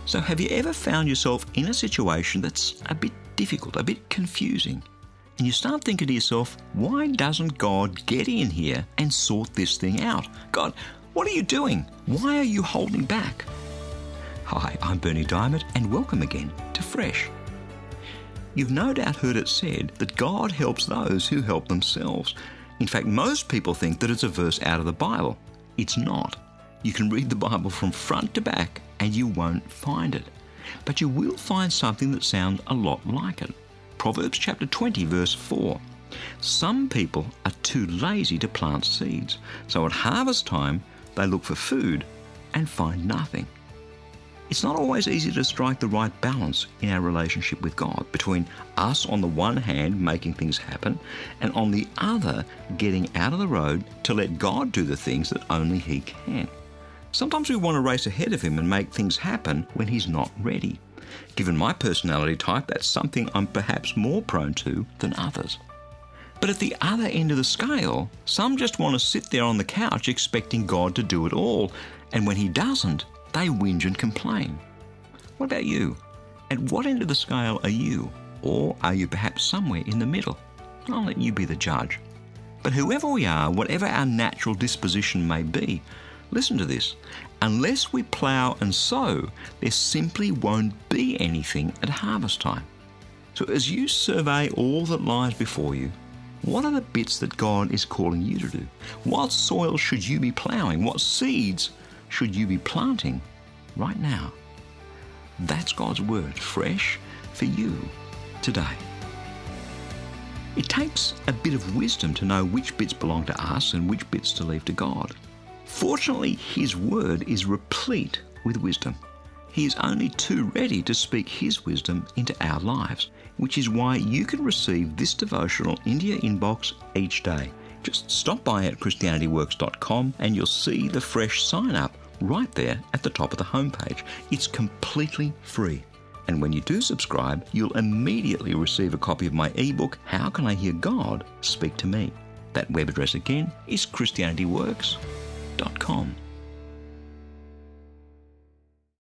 So have you ever found yourself in a situation that's a bit difficult, a bit confusing? And you start thinking to yourself, why doesn't God get in here and sort this thing out? God, what are you doing? Why are you holding back? Hi, I'm Berni Dymet, and welcome again to Fresh. You've no doubt heard it said that God helps those who help themselves. In fact, most people think that it's a verse out of the Bible. It's not. You can read the Bible from front to back and you won't find it. But you will find something that sounds a lot like it. Proverbs chapter 20, verse 4. Some people are too lazy to plant seeds, so at harvest time they look for food and find nothing. It's not always easy to strike the right balance in our relationship with God, between us on the one hand making things happen and on the other getting out of the road to let God do the things that only He can. Sometimes we want to race ahead of Him and make things happen when He's not ready. Given my personality type, that's something I'm perhaps more prone to than others. But at the other end of the scale, some just want to sit there on the couch expecting God to do it all, and when He doesn't, they whinge and complain. What about you? At what end of the scale are you? Or are you perhaps somewhere in the middle? I'll let you be the judge. But whoever we are, whatever our natural disposition may be, listen to this. Unless we plough and sow, there simply won't be anything at harvest time. So as you survey all that lies before you, what are the bits that God is calling you to do? What soil should you be ploughing? What seeds should you be planting right now? That's God's word, fresh for you today. It takes a bit of wisdom to know which bits belong to us and which bits to leave to God. Fortunately, His word is replete with wisdom. He is only too ready to speak His wisdom into our lives, which is why you can receive this devotional into your inbox each day. Just stop by at ChristianityWorks.com and you'll see the fresh sign up right there at the top of the homepage. It's completely free. And when you do subscribe, you'll immediately receive a copy of my ebook, How Can I Hear God Speak to Me? That web address again is ChristianityWorks.com.